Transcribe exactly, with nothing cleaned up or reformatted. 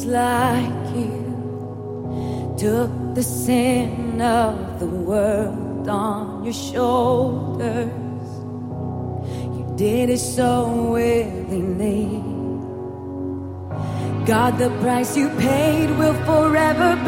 like you took the sin of the world on your shoulders. You did it so willingly. God, the price you paid will forever